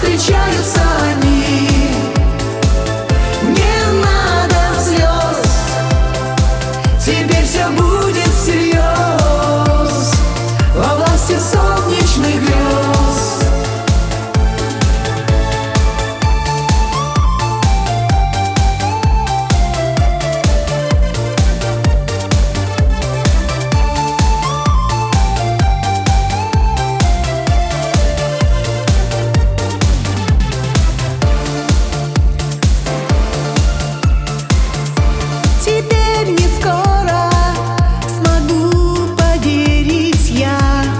встречаются они. Не надо слез, теперь все будет всерьез, во власти солнечных грез. Теперь не скоро смогу поверить я,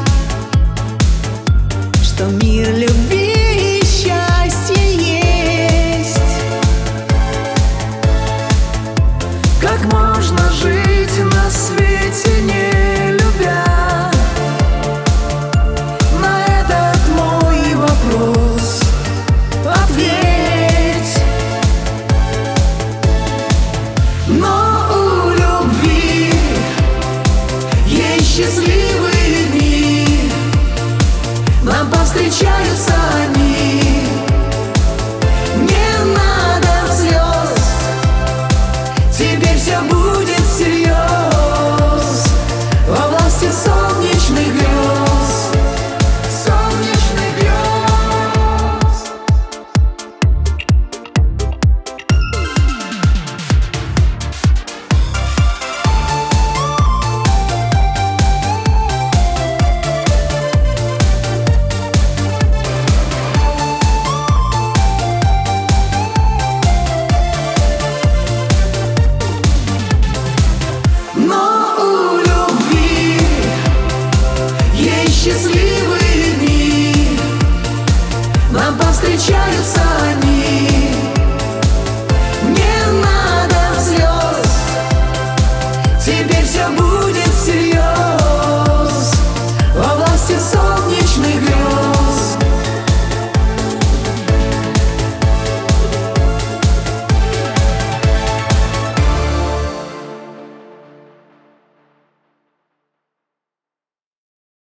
что мир любви и счастья есть. Как можно жить на свете, не любя? На этот мой вопрос ответь. Но у любви есть счастливые дни, нам повстречаются они. Не надо слез, теперь все будет всерьез, во власти солнечных грез. Солнечных грез. Но у любви есть счастливые дни, нам повстречаются они. Не надо слез, теперь все будет всерьез, во власти солнечных грез.